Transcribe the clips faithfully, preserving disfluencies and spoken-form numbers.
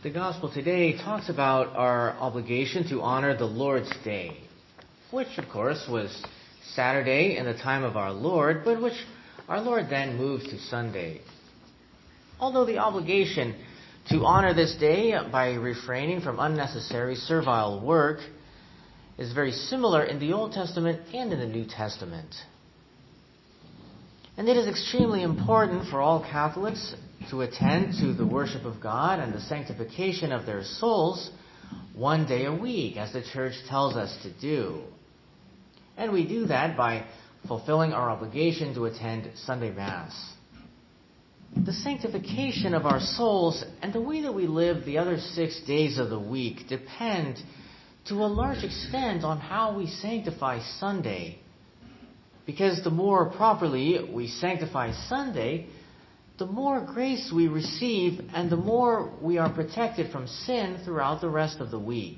The gospel today talks about our obligation to honor the Lord's Day, which of course was Saturday in the time of our Lord, but which our Lord then moved to Sunday. Although the obligation to honor this day by refraining from unnecessary servile work is very similar in the Old Testament and in the New Testament. And it is extremely important for all Catholics to attend to the worship of God and the sanctification of their souls one day a week, as the Church tells us to do. And we do that by fulfilling our obligation to attend Sunday Mass. The sanctification of our souls and the way that we live the other six days of the week depend to a large extent on how we sanctify Sunday. Because the more properly we sanctify Sunday, the more grace we receive and the more we are protected from sin throughout the rest of the week.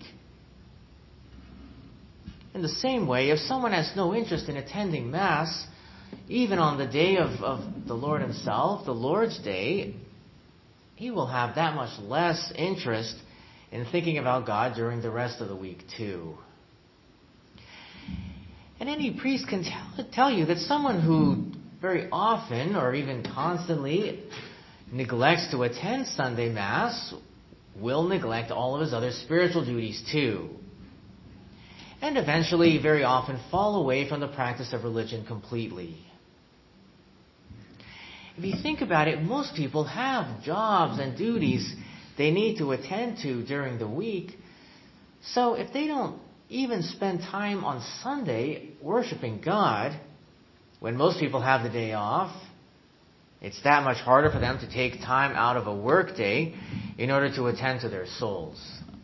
In the same way, if someone has no interest in attending Mass, even on the day of, of the Lord Himself, the Lord's Day, he will have that much less interest in thinking about God during the rest of the week too. And any priest can tell, tell you that someone who very often or even constantly neglects to attend Sunday Mass will neglect all of his other spiritual duties too. And eventually, very often, fall away from the practice of religion completely. If you think about it, most people have jobs and duties they need to attend to during the week. So if they don't even spend time on Sunday worshiping God, when most people have the day off, it's that much harder for them to take time out of a work day in order to attend to their souls.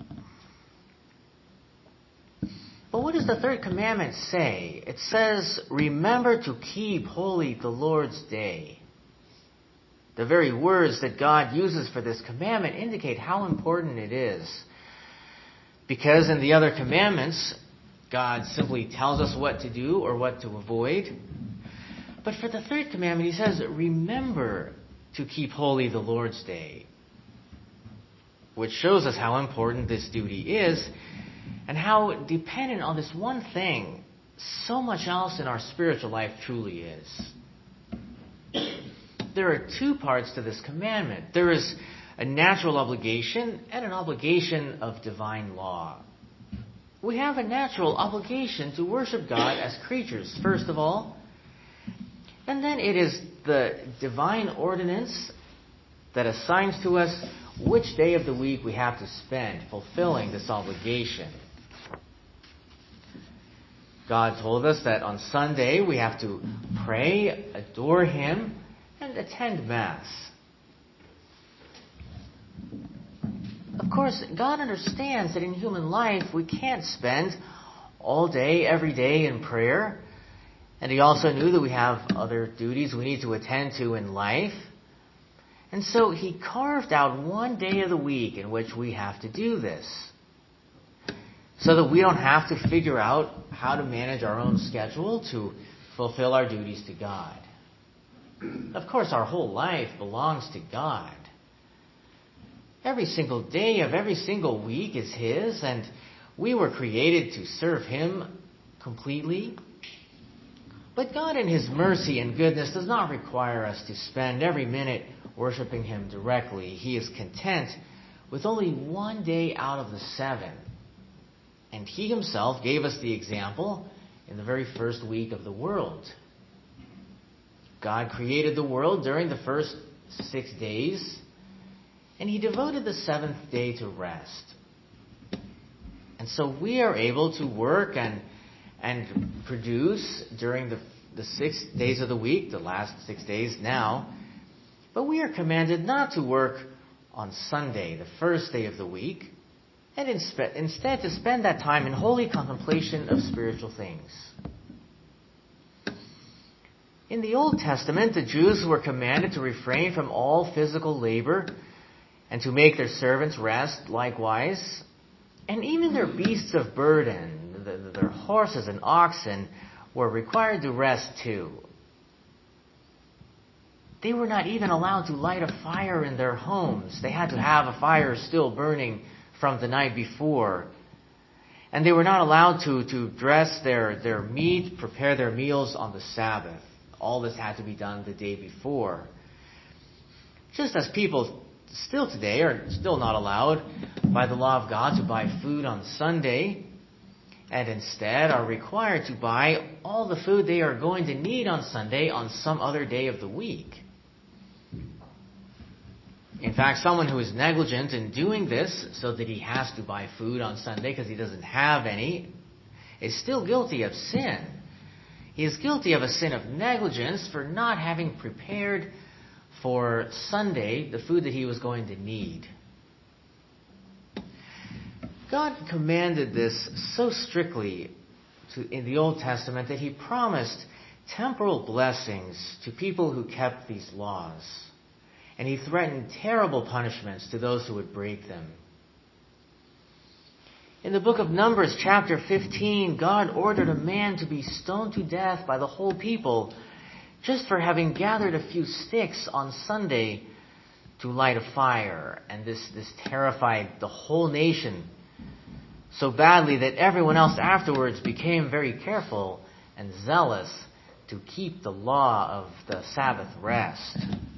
But what does the third commandment say? It says, remember to keep holy the Lord's day. The very words that God uses for this commandment indicate how important it is. Because in the other commandments, God simply tells us what to do or what to avoid. But for the third commandment, He says, remember to keep holy the Lord's day. Which shows us how important this duty is and how dependent on this one thing so much else in our spiritual life truly is. There are two parts to this commandment. There is a natural obligation and an obligation of divine law. We have a natural obligation to worship God as creatures, first of all. And then it is the divine ordinance that assigns to us which day of the week we have to spend fulfilling this obligation. God told us that on Sunday we have to pray, adore Him, and attend Mass. Of course, God understands that in human life we can't spend all day, every day in prayer. And He also knew that we have other duties we need to attend to in life. And so He carved out one day of the week in which we have to do this. So that we don't have to figure out how to manage our own schedule to fulfill our duties to God. Of course, our whole life belongs to God. Every single day of every single week is His, and we were created to serve Him completely. But God in His mercy and goodness does not require us to spend every minute worshiping Him directly. He is content with only one day out of the seven. And He Himself gave us the example in the very first week of the world. God created the world during the first six days, and He devoted the seventh day to rest. And so we are able to work and and produce during the, the six days of the week, the last six days now. But we are commanded not to work on Sunday, the first day of the week, and inspe- instead to spend that time in holy contemplation of spiritual things. In the Old Testament, the Jews were commanded to refrain from all physical labor and to make their servants rest likewise. And even their beasts of burden, their horses and oxen, were required to rest too. they were not even allowed to light a fire in their homes. They had to have a fire still burning from the night before. And they were not allowed to, to dress their, their meat, prepare their meals on the Sabbath. All this had to be done the day before. Just as people still today are still not allowed by the law of God to buy food on Sunday, and instead are required to buy all the food they are going to need on Sunday on some other day of the week. In fact, someone who is negligent in doing this so that he has to buy food on Sunday because he doesn't have any is still guilty of sin. He is guilty of a sin of negligence for not having prepared for Sunday the food that he was going to need. God commanded this so strictly to, in the Old Testament that he promised temporal blessings to people who kept these laws. And he threatened terrible punishments to those who would break them. In the book of Numbers, chapter fifteen, God ordered a man to be stoned to death by the whole people just for having gathered a few sticks on Sunday to light a fire. And this, this terrified the whole nation so badly that everyone else afterwards became very careful and zealous to keep the law of the Sabbath rest.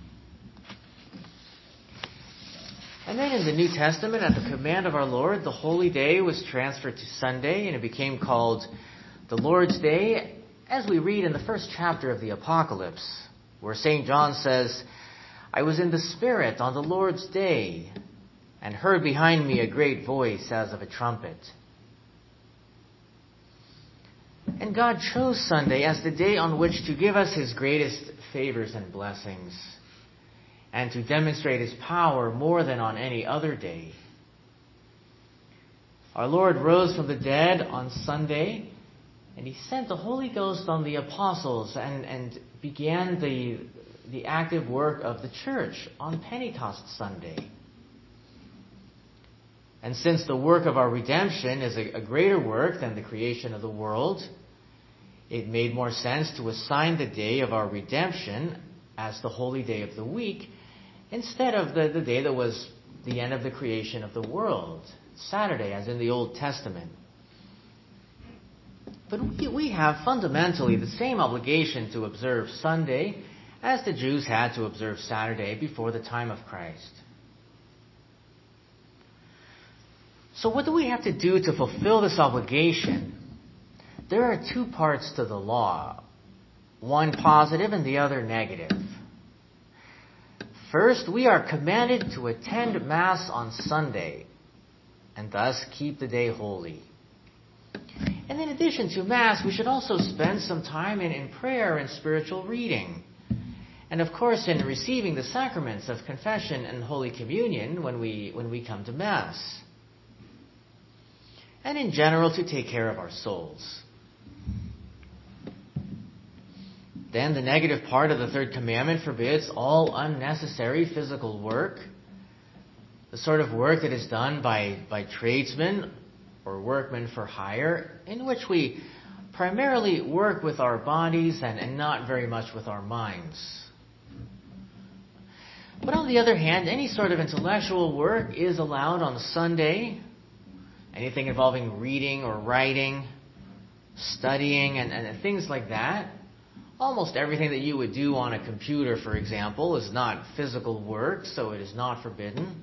And then in the New Testament, at the command of our Lord, the holy day was transferred to Sunday, and it became called the Lord's Day, as we read in the first chapter of the Apocalypse, where Saint John says, "I was in the Spirit on the Lord's day, and heard behind me a great voice as of a trumpet." And God chose Sunday as the day on which to give us his greatest favors and blessings, and to demonstrate his power more than on any other day. Our Lord rose from the dead on Sunday, and he sent the Holy Ghost on the apostles and, and began the, the active work of the church on Pentecost Sunday. And since the work of our redemption is a, a greater work than the creation of the world, it made more sense to assign the day of our redemption as the holy day of the week, instead of the, the day that was the end of the creation of the world, Saturday, as in the Old Testament. But we, we have fundamentally the same obligation to observe Sunday as the Jews had to observe Saturday before the time of Christ. So what do we have to do to fulfill this obligation? There are two parts to the law, one positive and the other negative. First, we are commanded to attend Mass on Sunday, and thus keep the day holy. And in addition to Mass, we should also spend some time in, in prayer and spiritual reading. And of course, in receiving the sacraments of confession and Holy Communion when we, when we come to Mass. And in general, to take care of our souls. Then the negative part of the third commandment forbids all unnecessary physical work, the sort of work that is done by, by tradesmen or workmen for hire, in which we primarily work with our bodies and, and not very much with our minds. But on the other hand, any sort of intellectual work is allowed on Sunday. Anything involving reading or writing, studying, and, and things like that. Almost everything that you would do on a computer, for example, is not physical work, so it is not forbidden.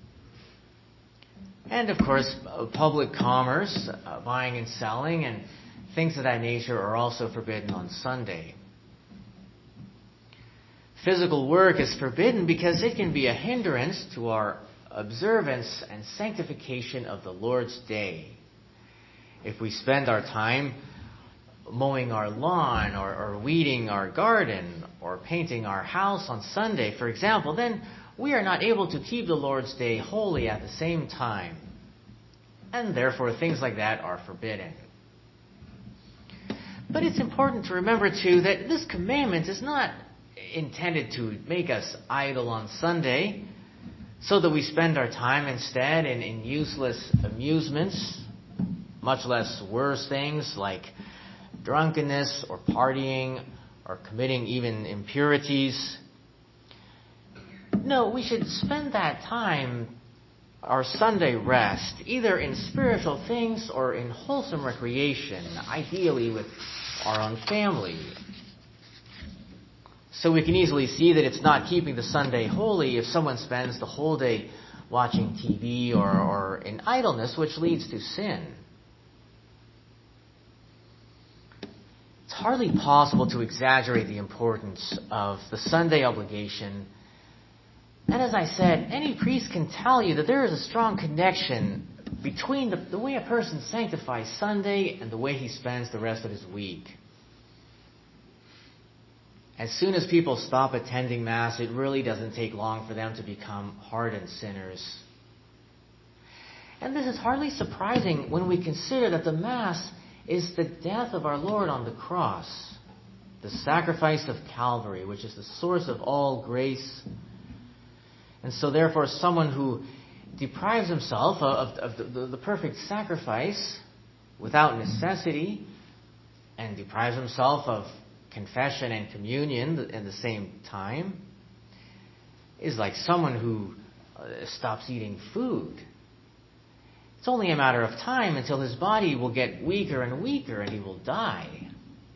And of course, public commerce, uh, buying and selling, and things of that nature are also forbidden on Sunday. Physical work is forbidden because it can be a hindrance to our observance and sanctification of the Lord's Day. If we spend our time mowing our lawn or, or weeding our garden or painting our house on Sunday, for example, then we are not able to keep the Lord's Day holy at the same time. And therefore, things like that are forbidden. But it's important to remember, too, that this commandment is not intended to make us idle on Sunday, so that we spend our time instead in, in useless amusements, much less worse things like drunkenness or partying or committing even impurities. No, we should spend that time, our Sunday rest, either in spiritual things or in wholesome recreation, ideally with our own family. So we can easily see that it's not keeping the Sunday holy if someone spends the whole day watching T V or, or in idleness, which leads to sin. It's hardly possible to exaggerate the importance of the Sunday obligation. And as I said, any priest can tell you that there is a strong connection between the, the way a person sanctifies Sunday and the way he spends the rest of his week. As soon as people stop attending Mass, it really doesn't take long for them to become hardened sinners. And this is hardly surprising when we consider that the Mass is the death of our Lord on the cross, the sacrifice of Calvary, which is the source of all grace. And so therefore, someone who deprives himself of, of the, the, the perfect sacrifice without necessity and deprives himself of confession and communion at the same time is like someone who uh, stops eating food. It's only a matter of time until his body will get weaker and weaker and he will die.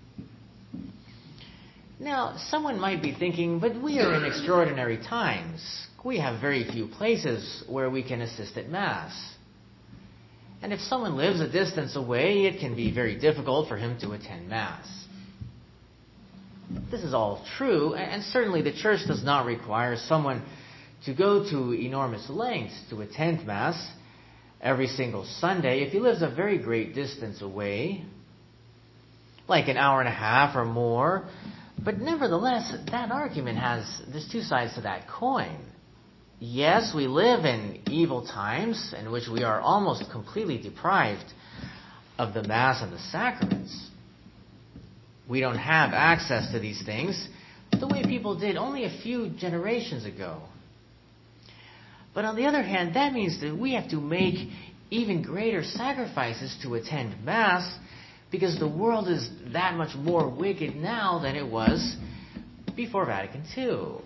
Now, someone might be thinking, but we are in extraordinary times. We have very few places where we can assist at Mass. And if someone lives a distance away, it can be very difficult for him to attend Mass. This is all true, and certainly the Church does not require someone to go to enormous lengths to attend Mass every single Sunday if he lives a very great distance away, like an hour and a half or more. But nevertheless, that argument has, there's two sides to that coin. Yes, we live in evil times in which we are almost completely deprived of the Mass and the sacraments. We don't have access to these things the way people did only a few generations ago. But on the other hand, that means that we have to make even greater sacrifices to attend Mass because the world is that much more wicked now than it was before Vatican Two.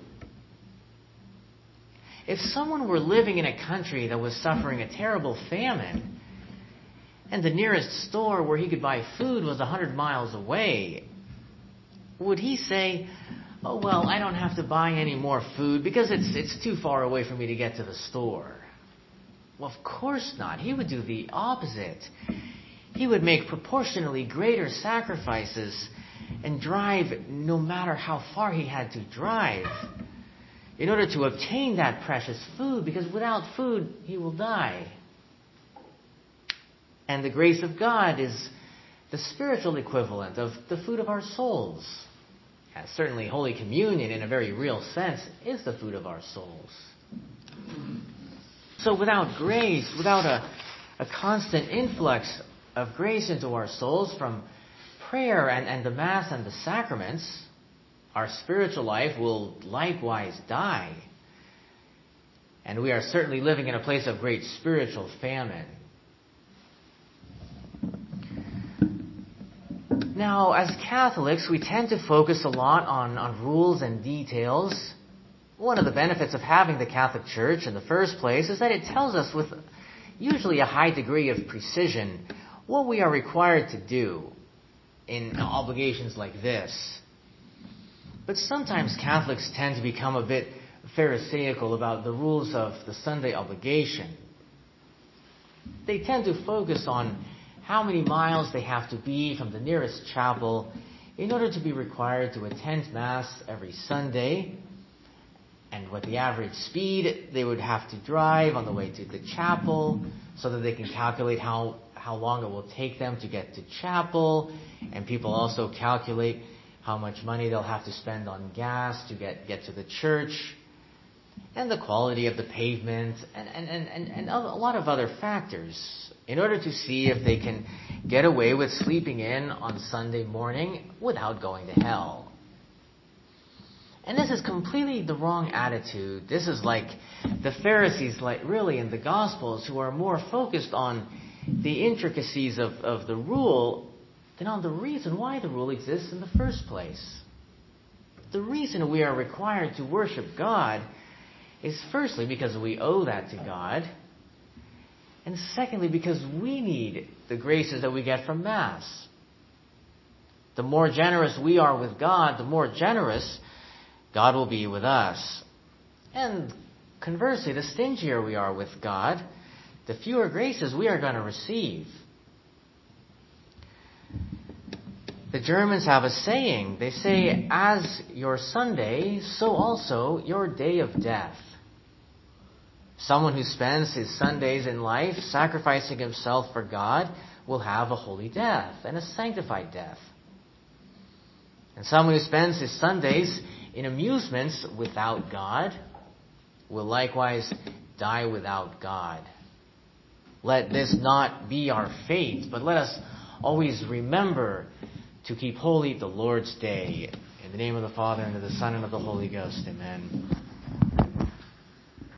If someone were living in a country that was suffering a terrible famine, and the nearest store where he could buy food was a hundred miles away, would he say, oh, well, I don't have to buy any more food because it's it's too far away for me to get to the store? Well, of course not. He would do the opposite. He would make proportionally greater sacrifices and drive no matter how far he had to drive in order to obtain that precious food, because without food, he will die. And the grace of God is the spiritual equivalent of the food of our souls. And certainly Holy Communion, in a very real sense, is the food of our souls. So without grace, without a, a constant influx of grace into our souls from prayer and, and the Mass and the sacraments, our spiritual life will likewise die. And we are certainly living in a place of great spiritual famine. Now, as Catholics, we tend to focus a lot on, on rules and details. One of the benefits of having the Catholic Church in the first place is that it tells us with usually a high degree of precision what we are required to do in obligations like this. But sometimes Catholics tend to become a bit pharisaical about the rules of the Sunday obligation. They tend to focus on how many miles they have to be from the nearest chapel in order to be required to attend Mass every Sunday, and what the average speed they would have to drive on the way to the chapel, so that they can calculate how, how long it will take them to get to chapel, and people also calculate how much money they'll have to spend on gas to get, get to the church, and the quality of the pavement, and, and, and, and, and a lot of other factors, in order to see if they can get away with sleeping in on Sunday morning without going to hell. And this is completely the wrong attitude. This is like the Pharisees, like really in the Gospels, who are more focused on the intricacies of, of the rule than on the reason why the rule exists in the first place. The reason we are required to worship God is firstly because we owe that to God, and secondly because we need the graces that we get from Mass. The more generous we are with God, the more generous God will be with us. And conversely, the stingier we are with God, the fewer graces we are going to receive. The Germans have a saying. They say, as your Sunday, so also your day of death. Someone who spends his Sundays in life sacrificing himself for God will have a holy death and a sanctified death. And someone who spends his Sundays in amusements without God will likewise die without God. Let this not be our fate, but let us always remember to keep holy the Lord's Day. In the name of the Father, and of the Son, and of the Holy Ghost. Amen.